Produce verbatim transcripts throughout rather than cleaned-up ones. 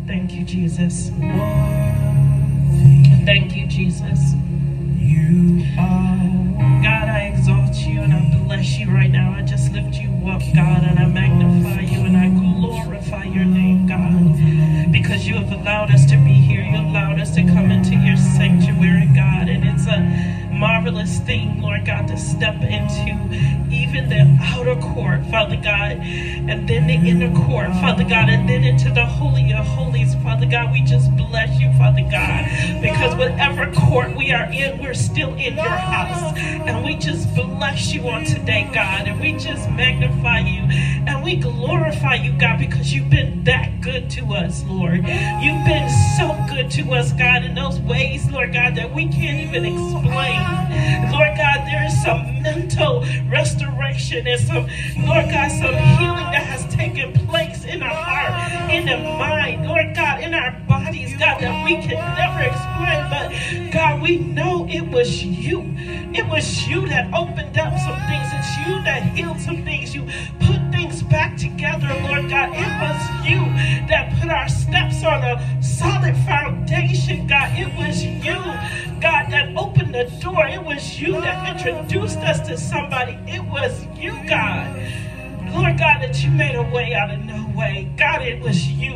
Thank you, Jesus. Thank you, Jesus. You are God, I exalt you and I bless you right now. I just lift you up, God, and I magnify you and I glorify your name, God, because you have allowed us to be here. You allowed us to come into your sanctuary, God, and it's a marvelous thing, Lord God, to step into even the outer court, Father God, and then the inner court, Father God, and then into the Holy of Holies, Father God. We just bless you, Father God, because whatever court we are in, we're still in your house, and we just bless you on today, God, and we just magnify you, and we glorify you, God, because you've been that good to us, Lord. You've been so good to us, God, in those ways, Lord God, that we can't even explain. Lord God, there is some mental restoration and some, Lord God, some healing that has taken place in our heart, in the mind, Lord God, in our bodies, God, that we can never explain. But God, we know it was you. It was you that opened up some things. It's you that healed some things. You put things back together, Lord God. It was you that put our steps on a solid foundation, God. It was you, God, that opened the door. It was you that introduced us to somebody. It was you, God. Lord God, that you made a way out of no way. God, it was you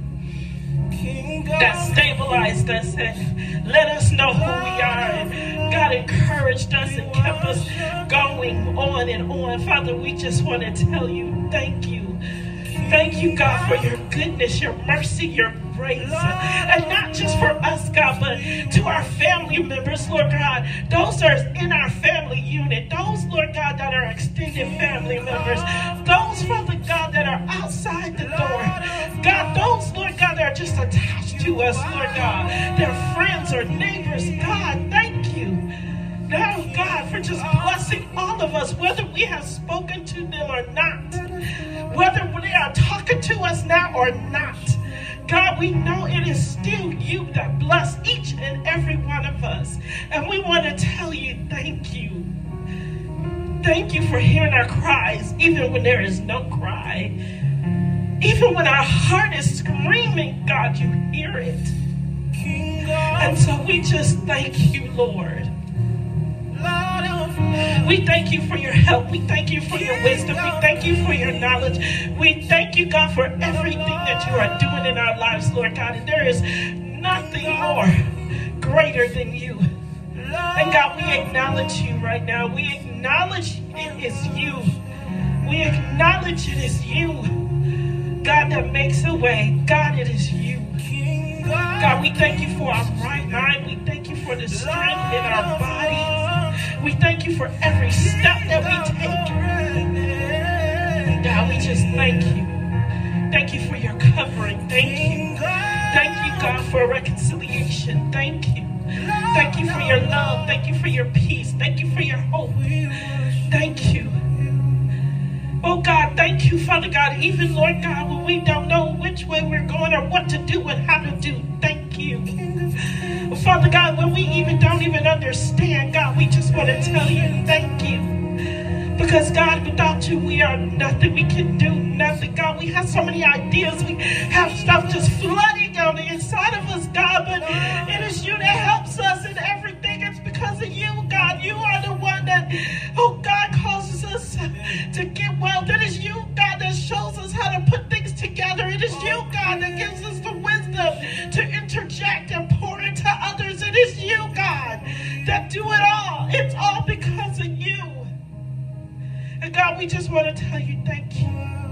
that stabilized us and let us know who we are. And God encouraged us and kept us going on and on. Father, we just want to tell you thank you. Thank you, God, for your goodness, your mercy, your grace. And not just for us, God, but to our family members, Lord God. Those are in our family unit. Those, Lord God, that are extended family members. Those, Father God, that are outside the door. God, those, Lord God, that are just attached to us, Lord God. They're friends or neighbors. God, thank you. Now, God, for just blessing all of us, whether we have spoken to them or not, whether they are talking to us now or not. God, we know it is still you that bless each and every one of us. And we want to tell you thank you. Thank you for hearing our cries, even when there is no cry. Even when our heart is screaming, God, you hear it. And so we just thank you, Lord. We thank you for your help. We thank you for your wisdom. We thank you for your knowledge. We thank you, God, for everything that you are doing in our lives, Lord God. And there is nothing more greater than you. And God, we acknowledge you right now. We acknowledge it is you. We acknowledge it is you, God, that makes a way. God, it is you. God, we thank you for our right mind. We thank you for the strength in our bodies. We thank you for every step that we take. God, we just thank you. Thank you for your covering. Thank you. Thank you, God, for reconciliation. Thank you. Thank you for your love. Thank you for your peace. Thank you for your hope. Thank you. Oh, God, thank you, Father God. Even, Lord God, when we don't know which way we're going or what to do and how to do, thank you. Father God, when we even don't even understand, God, we just want to tell you thank you. Because, God, without you, we are nothing. We can do nothing. God, we have so many ideas. We have stuff just flooding on the inside of us, God, but it is you that helps us in everything. It's because of you, God. You are the one that, oh, God, causes us to get wealth. It is you, God, that shows us how to put things together. It is you, God, that gives us the wisdom to interject and pour into others. It is you, God, that do it all. It's all because of you. And God, we just want to tell you thank you.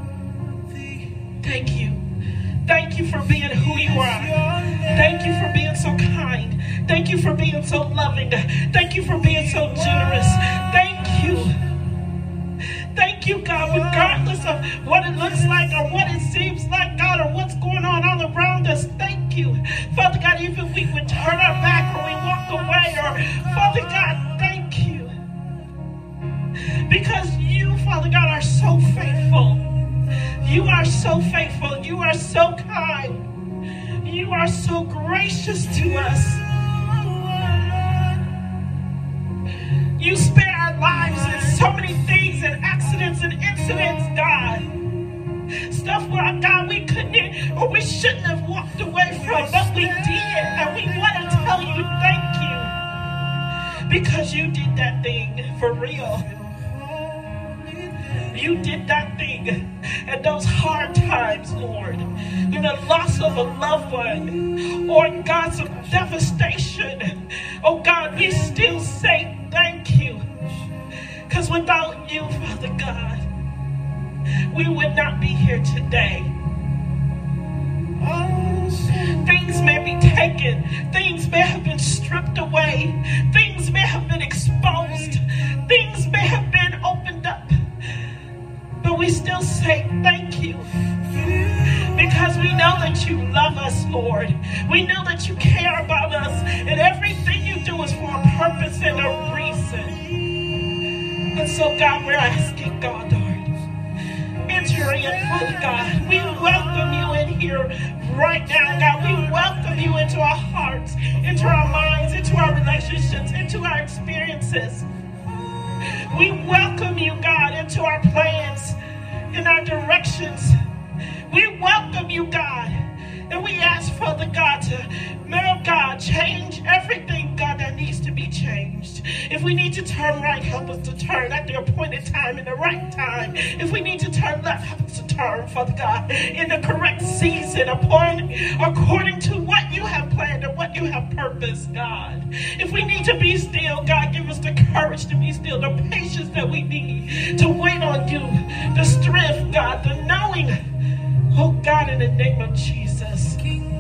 Thank you. Thank you for being who you are. Thank you for being so kind. Thank you for being so loving. Thank you for being so generous. Thank you. Thank you, God, regardless of what it looks like or what it seems like, God, or what's going on all around us. Thank you. Father God, even if we would turn our back or we walk away, or Father God, thank you. Because you, Father God, are so faithful. You are so faithful. You are so kind. You are so gracious to us. You spare our lives in so many things and accidents and incidents, God. Stuff where, God, we couldn't or we shouldn't have walked away. Because you did that thing for real. You did that thing at those hard times, Lord. In the loss of a loved one, or God, some devastation. Oh God, we still say thank you. Because without you, Father God, we would not be here today. Things may be taken. Things may have been stripped away. Things may have been exposed. Things may have been opened up. But we still say thank you. Because we know that you love us, Lord. We know that you care about us. And everything you do is for a purpose and a reason. And so, God, we're asking, God, Lord, enter in, Father God. We welcome you in here right now, God. We welcome you into our hearts, into our minds, into our relationships, into our experiences. We welcome you, God, into our plans, in our directions. We welcome you, God. And we ask, Father God, to, may God, change everything, God, that needs to be changed. If we need to turn right, help us to turn at the appointed time, in the right time. If we need to turn left, help us to turn, Father God, in the correct season, upon, according to what you have planned and what you have purposed, God. If we need to be still, God, give us the courage to be still, the patience that we need to wait on you, the strength, God, the knowing, oh God, in the name of Jesus.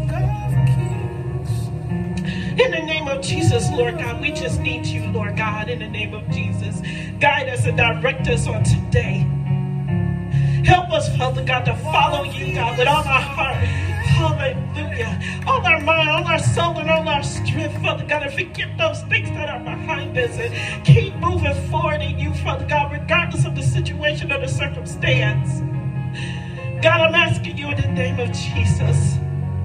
In the name of Jesus, Lord God, we just need you, Lord God, in the name of Jesus. Guide us and direct us on today. Help us, Father God, to follow you, God, with all our heart. Hallelujah. All our mind, all our soul, and all our strength, Father God, and forget those things that are behind us and keep moving forward in you, Father God, regardless of the situation or the circumstance. God, I'm asking you in the name of Jesus.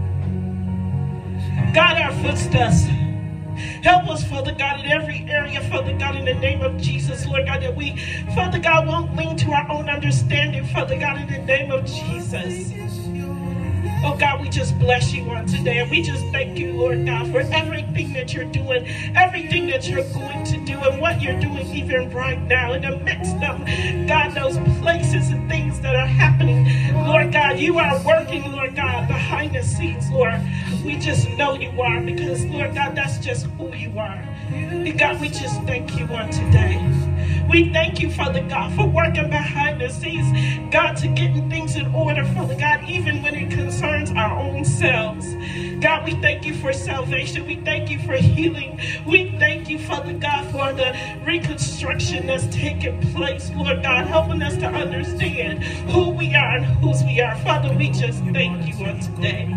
Guide our footsteps. Help us, Father God, in every area, Father God, in the name of Jesus, Lord God, that we, Father God, won't lean to our own understanding, Father God, in the name of Jesus. Oh God, we just bless you on today, and we just thank you, Lord God, for everything that you're doing, everything that you're going to do, and what you're doing even right now in the midst of, God, those places and things that are happening. Lord God, you are working, Lord God, behind the scenes, Lord. We just know you are, because, Lord God, that's just who you are. And God, we just thank you on today. We thank you, Father God, for working behind the scenes, God, to getting things in order, Father God, even when it concerns our own selves. God, we thank you for salvation. We thank you for healing. We thank you, Father God, for the reconstruction that's taking place, Lord God, helping us to understand who we are and whose we are. Father, we just thank you on today.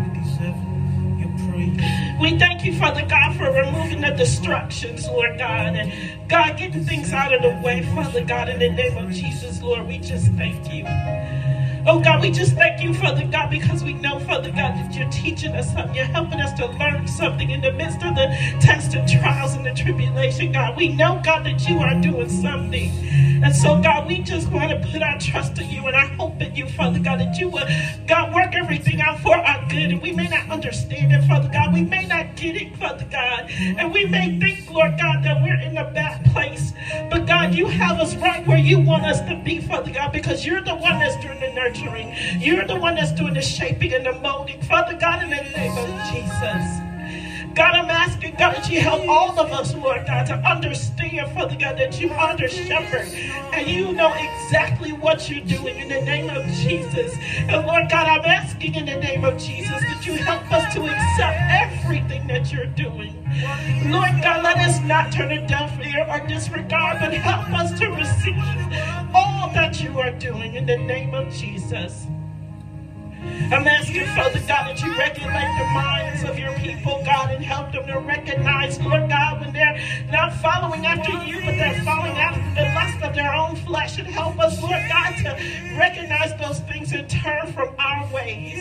We thank you, Father God, for removing the distractions, Lord God, and God, getting things out of the way, Father God, in the name of Jesus, Lord, we just thank you. Oh God, we just thank you, Father God, because we know, Father God, that you're teaching us something. You're helping us to learn something in the midst of the tests and trials and the tribulation, God. We know, God, that you are doing something. And so, God, we just want to put our trust in you, and I hope in you, Father God, that you will, God, work everything out for our good. And we may not understand it, Father God. We may not get it, Father God. And we may think, Lord God, that we're in a bad place. But, God, you have us right where you want us to be, Father God, because you're the one that's doing the nurturing. You're the one that's doing the shaping and the molding, Father God, in the name of Jesus. God, I'm asking, God, that you help all of us, Lord God, to understand, Father God, that you are the shepherd and you know exactly what you're doing in the name of Jesus. And Lord God, I'm asking in the name of Jesus that you help us to accept everything that you're doing. Lord God, let us not turn a deaf ear or disregard, but help us to receive all that you are doing in the name of Jesus. I'm asking, Father God, that you regulate the minds of your people, God, and help them to recognize, Lord God, when they're not following after you, but they're following after the lust of their own flesh. And help us, Lord God, to recognize those things and turn from our ways.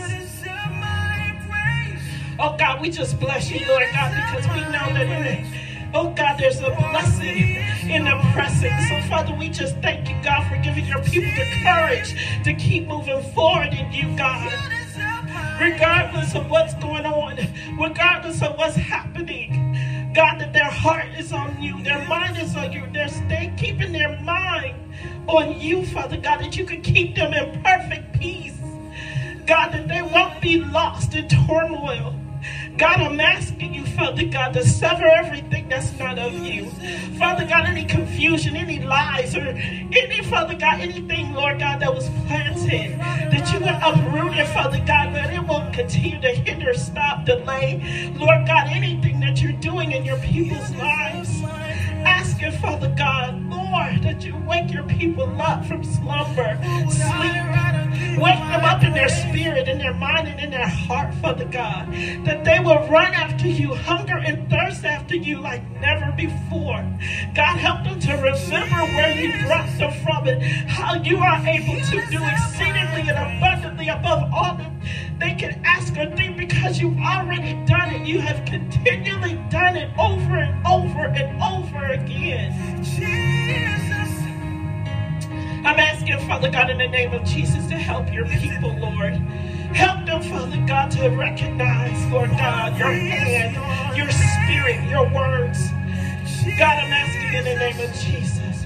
Oh, God, we just bless you, Lord God, because we know that in it, oh, God, there's a blessing in the pressing. So, Father, we just thank you, God, for giving your people the courage to keep moving forward in you, God. Regardless of what's going on, regardless of what's happening, God, that their heart is on you, their mind is on you, they're stay keeping their mind on you, Father God, that you can keep them in perfect peace. God, that they won't be lost in turmoil. God, I'm asking you, Father God, to sever everything that's not of you. Father God, any confusion, any lies, or any, Father God, anything, Lord God, that was planted, that you would uproot it, Father God, that it won't continue to hinder, stop, delay. Lord God, anything that you're doing in your people's lives. Asking, Father God, Lord, that you wake your people up from slumber, sleep. Wake them up in their spirit, in their mind, and in their heart, Father God. That they will run after you, hunger and thirst after you like never before. God, help them to remember where you brought them from and how you are able to do exceedingly and abundantly above all that they can ask or think, because you've already done it. You have continually done it over and over and over again. Jesus. I'm asking, Father God, in the name of Jesus, to help your people, Lord. Help them, Father God, to recognize, Lord God, your hand, your spirit, your words. God, I'm asking in the name of Jesus.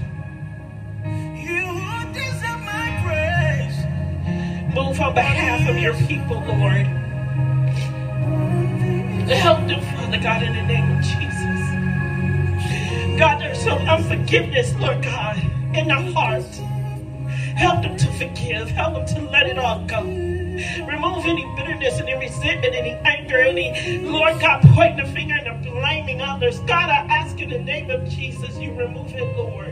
You deserve my praise. Move on behalf of your people, Lord. Help them, Father God, in the name of Jesus. God, there's some unforgiveness, Lord God, in their heart. Help them to forgive. Help them to let it all go. Remove any bitterness, any resentment, any anger, any, Lord God, pointing the finger and blaming others. God, I ask in the name of Jesus, you remove it, Lord.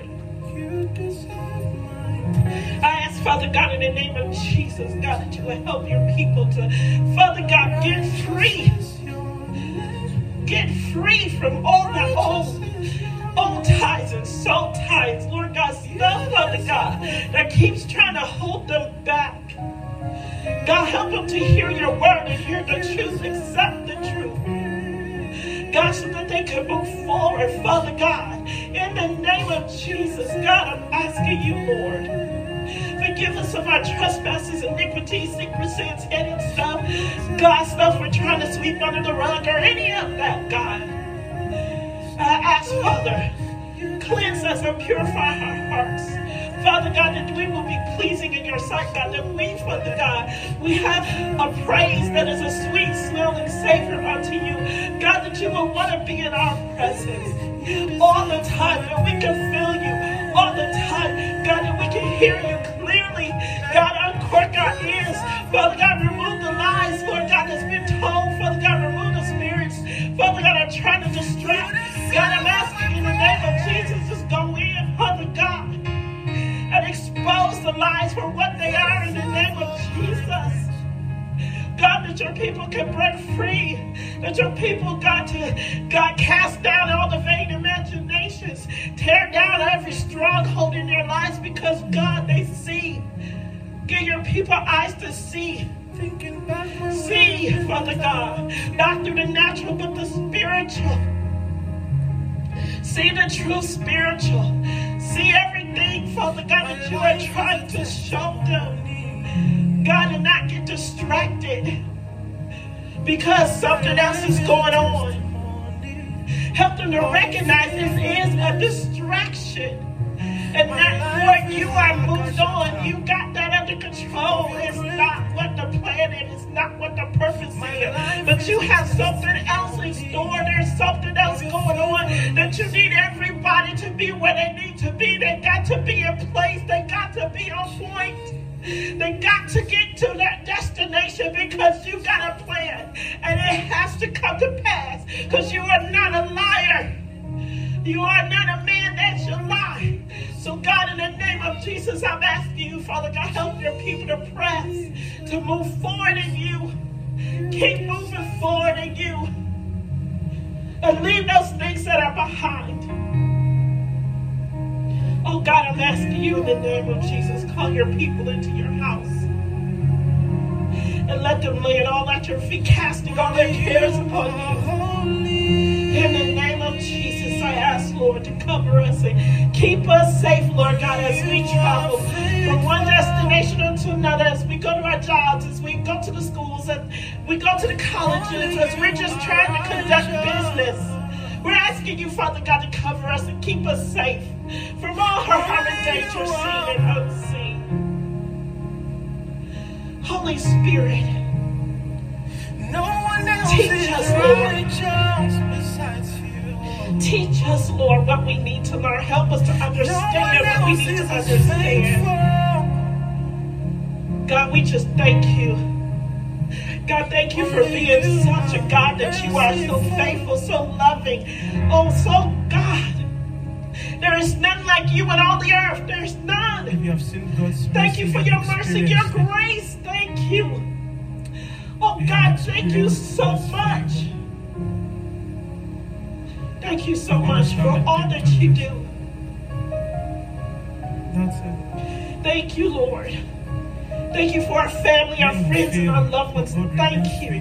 I ask, Father God, in the name of Jesus, God, that you will help your people to, Father God, get free. Get free from all the old, old ties and soul ties, Lord God, stuff, Father God, that keeps trying to hold them back. God, help them to hear your word and hear the truth, accept the truth. God, so that they can move forward, Father God. In the name of Jesus, God, I'm asking you, Lord. Forgive us of our trespasses, iniquities, secret sins, hidden stuff. God, stuff we're trying to sweep under the rug or any of that, God. I ask, Father, cleanse us and purify our hearts. Father God, that we will be pleasing in your sight, God, that we, Father God, we have a praise that is a sweet smelling savor unto you. God, that you will want to be in our presence all the time, that we can feel you all the time. God, that we can hear you clearly. God, uncork our ears. Father God, remove the lies, Lord God, that's been told. Father God, remove the spirits. Father God, I'm trying to distract. God, I'm asking in the name of Jesus, just go in, Father God, and expose the lies for what they are in the name of Jesus. God, that your people can break free. That your people, God, to God, cast down all the vain imaginations. Tear down every stronghold in their lives, because, God, they see. Give your people eyes to see. See, Father God, not through the natural, but the spiritual. See the true spiritual. See everything, Father God, that you are trying to show them. God, and not get distracted because something else is going on. Help them to recognize this is a distraction. And that, Lord, you are moved on. You got that under control. It's not what the plan is. It's not what the purpose is. But you have something else in store. There's something else going on that you need everybody to be where they need to be. They got to be in place. They got to be on point. They got to get to that destination, because you got a plan. And it has to come to pass, because you are not a liar. You are not a man that should lie. So, God, in the name of Jesus, I'm asking you, Father God, help your people to press, to move forward in you. Keep moving forward in you. And leave those things that are behind. Oh, God, I'm asking you in the name of Jesus, call your people into your house. And let them lay it all at your feet, casting all their cares upon you. In the name of Jesus, I ask, Lord, to cover us and keep us safe, Lord God, as we travel from one destination to another, as we go to our jobs, as we go to the schools, as we go to the colleges, as we're just trying to conduct business. We're asking you, Father God, to cover us and keep us safe from all harm and danger, seen and unseen. Holy Spirit, No one else Teach is us, Lord. righteous besides you. teach us, Lord, what we need to learn. Help us to No one understand what we else need is to as understand. faithful. God, we just thank you. God, thank you for being such a God that you are, so faithful, so loving. Oh, so God. There is none like you in all the earth. There's none. You have seen God's Thank you for mercy, your you've mercy, your experienced it. grace. Thank you. Oh God, thank you so much. Thank you so much for all that you do. That's it. Thank you, Lord. Thank you for our family, our friends, and our loved ones. Thank you.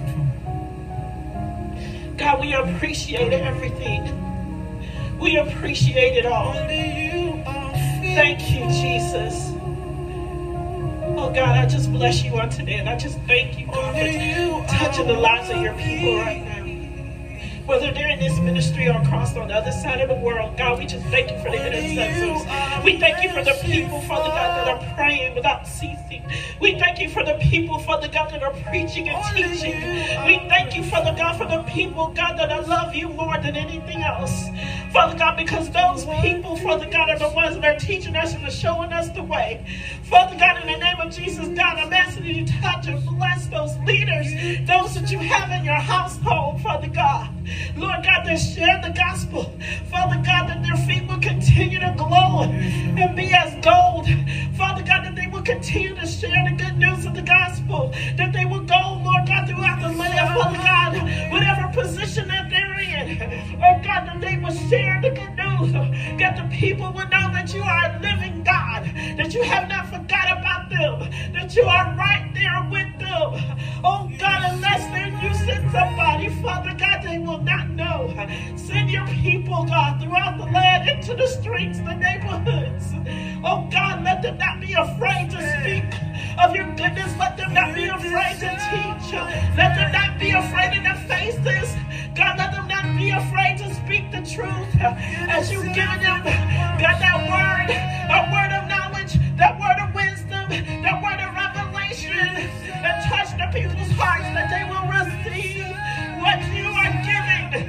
God, we appreciate everything. We appreciate it all. Thank you, Jesus. Oh God, I just bless you on today, and I just thank you, God, for touching the lives of your people right now. Whether they're in this ministry or across on the other side of the world, God, we just thank you for the intercessors. We thank you for the people, Father God, that are praying without ceasing. We thank you for the people, Father God, that are preaching and teaching. We thank you, Father God, for the people, God, that love you more than anything else. Father God, because those people, Father God, are the ones that are teaching us and are showing us the way. Father God, in the name of Jesus, God, I'm asking you to touch and bless those leaders, those that you have in your household, Father God. Lord God, that share the gospel. Father God, that their feet will continue to glow and be as gold. Father God, that they will continue to share the good news of the gospel. That they will go, Lord God, throughout the land, Father God, whatever position that they're in. Oh God, that they will share the good news. That the people will know that you are a living God. That you have not forgot about them. That you are right there with them. Oh God, unless they you send somebody, Father God, they will not know. Send your people, God, throughout the land, into the streets, the neighborhoods. Oh God, let them not be afraid to speak of your goodness. Let them not be afraid to teach. Let them not be afraid in their faces. God, let them not be afraid to speak the truth as you've given them, God, that word, a word of knowledge, that word of wisdom, that word of revelation, that touch the people's hearts, that they will receive what you are giving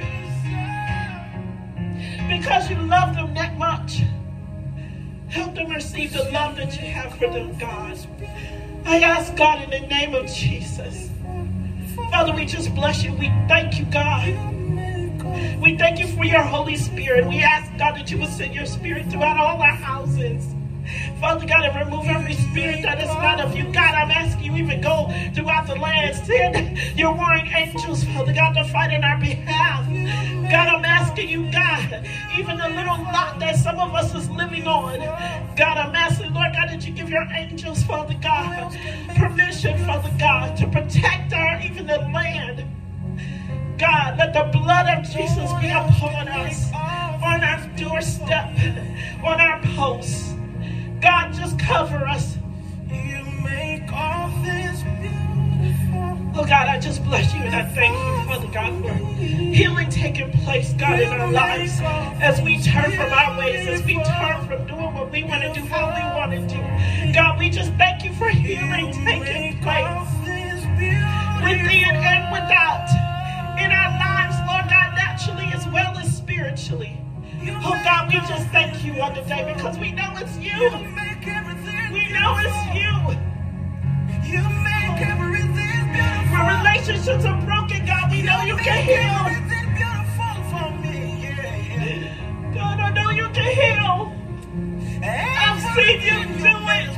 because you love them that much. Help them receive the love that you have for them, God. I ask, God, in the name of Jesus. Father, we just bless you. We thank you, God. We thank you for your Holy Spirit. We ask, God, that you will send your Spirit throughout all our houses. Father God, and remove every spirit that is not of you. God, I'm asking you even go throughout the land. Send your warring angels, Father God, to fight in our behalf. God, I'm asking you, God, even the little lot that some of us is living on. God, I'm asking, Lord God, that you give your angels, Father God, permission, Father God, to protect our, even the land. God, let the blood of Jesus be upon us, on our doorstep, on our posts. God, just cover us. You make all things beautiful. Oh God, I just bless you and I thank you, Father God, for healing taking place, God, in our lives as we turn from our ways, as we turn from doing what we want to do, how we want to do. God, we just thank you for healing taking place within and without in our lives, Lord God, naturally as well as spiritually. Oh God, we just thank you on the day because we know it's you. We know it's you. You make everything beautiful. When relationships are broken, God, we know you can heal. Everything beautiful for me. Yeah, yeah. God, I know you can heal. I've seen you do it.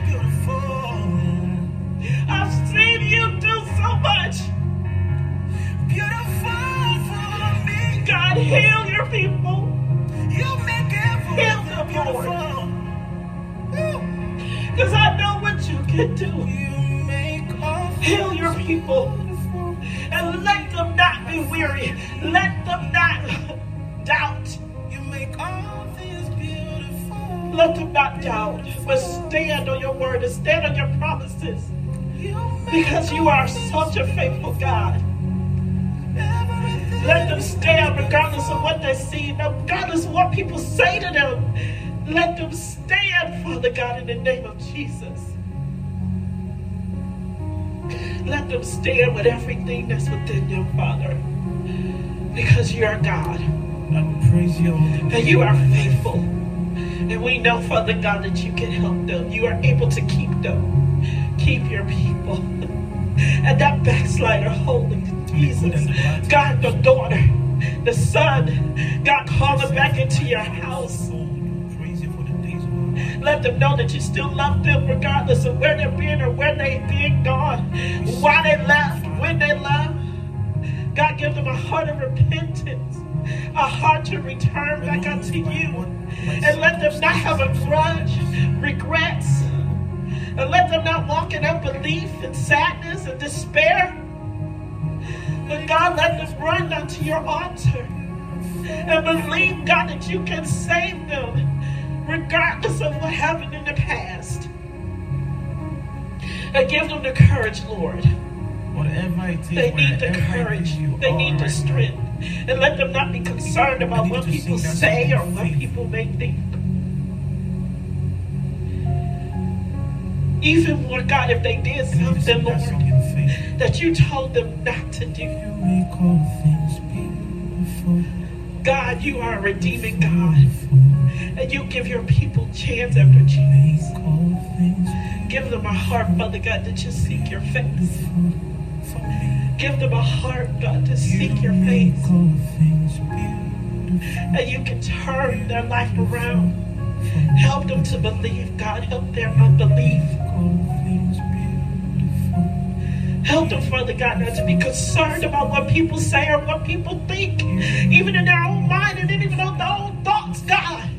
I've seen you do so much. Beautiful for me. God, heal your people. You make Heal everything them, beautiful. Because I know what you can do. You make all Heal your people. And let them not be weary. Let them not doubt. You make all things beautiful. Let them not doubt. But stand on your word and stand on your promises. Because you are such a faithful God. Let them stand regardless of of what they see, regardless of what people say to them. Let them stand, Father God, in the name of Jesus. Let them stand with everything that's within them, Father. Because you are God. I will praise you all the And you are faithful. And we know, Father God, that you can help them. You are able to keep them. Keep your people. And that backslider, holy Jesus. God, the daughter, the son, God, call them back into your house. Let them know that you still love them regardless of where they've been or where they've been gone, why they left, when they left. God, give them a heart of repentance, a heart to return back unto you. And let them not have a grudge, regrets. And let them not walk in unbelief and sadness and despair. But God, let them run unto your altar and believe, God, that you can save them regardless of what happened in the past. And give them the courage, Lord. Whatever it is, they need the courage. They need the strength. And let them not be concerned about what people say or what people may think. Even, Lord God, if they did something, Lord, that you told them not to do. You make all things beautiful. God, you are a redeeming God. And you give your people chance after chance. Give them a heart, Father God, to just seek your face. Give them a heart, God, to seek your face. And you can turn their life around. Help them to believe, God. Help their unbelief. Help them, Father God, not to be concerned about what people say or what people think, even in their own mind and even on their own thoughts, God.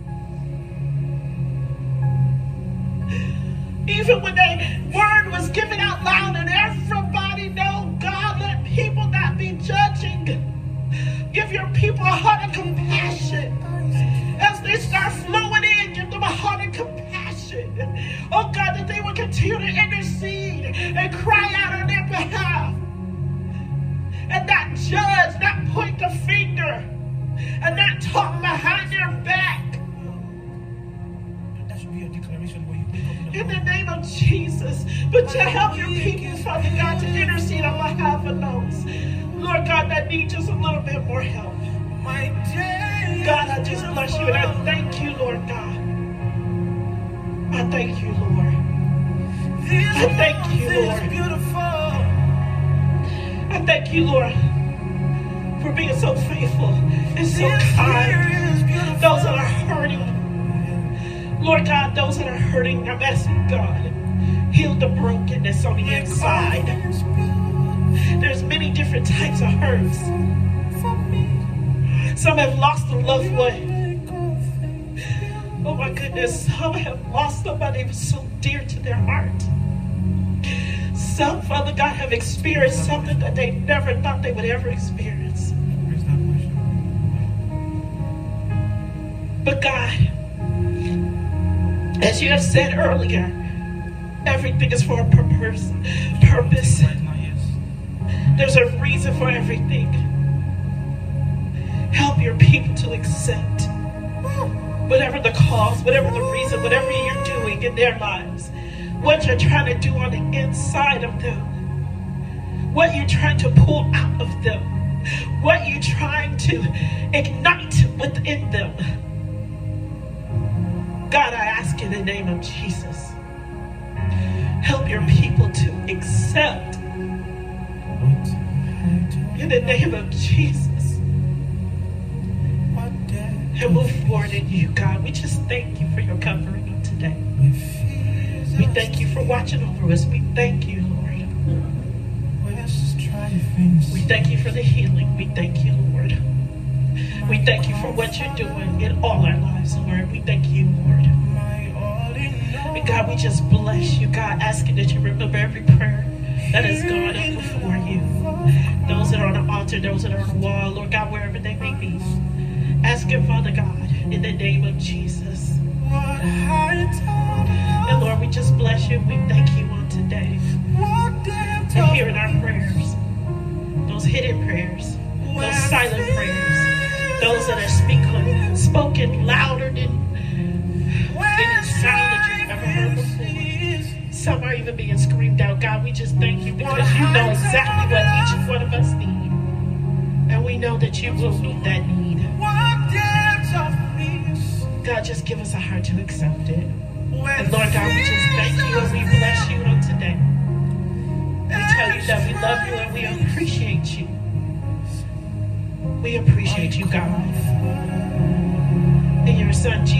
Even when the word was given out loud and everybody know, God, let people not be judging. Give your people a heart of compassion. As they start flowing in, give them a heart of compassion. Oh God, that they will continue to intercede and cry out on their behalf. And not judge, not point the finger, and not talk behind their back. That should be a declaration where you pick up In the name of Jesus. But to help your people, Father God, to intercede on behalf of those, Lord God, that need just a little bit more help. God, I just bless you and I thank you, Lord God. I thank you, Lord. I thank you, Lord. I thank you, Lord, for being so faithful and so kind. Those that are hurting, Lord God, those that are hurting, I'm asking God, heal the brokenness on the inside. There's many different types of hurts. Some have lost a loved one. Oh my goodness, some have lost somebody who was so dear to their heart. Some, Father God, have experienced something that they never thought they would ever experience. But God, as you have said earlier, everything is for a purpose. Purpose. There's a reason for everything. Help your people to accept whatever the cause, whatever the reason, whatever you're doing in their lives, what you're trying to do on the inside of them, what you're trying to pull out of them, what you're trying to ignite within them. God, I ask in the name of Jesus, help your people to accept in the name of Jesus and move forward in you, God. We just thank you for your covering today. We thank you for watching over us. We thank you, Lord. We thank you for the healing. We thank you, Lord. We thank you for what you're doing in all our lives, Lord. We thank you, Lord. And God, we just bless you, God, asking that you remember every prayer that has gone up before you. Those that are on the altar, those that are on the wall, Lord God, wherever they may be. Asking, Father God, in the name of Jesus. And Lord, we just bless you. We thank you on today. And hearing our prayers, those hidden prayers, those silent prayers, Those that are speaking, spoken louder than any sound that you've ever heard before. Some are even being screamed out. God, we just thank you because you know exactly what each one of us need. And we know that you will meet that need. God, just give us a heart to accept it. And Lord God, we just thank you and we bless you on today. We tell you that we love you and we appreciate you. We appreciate you, God. In your son Jesus.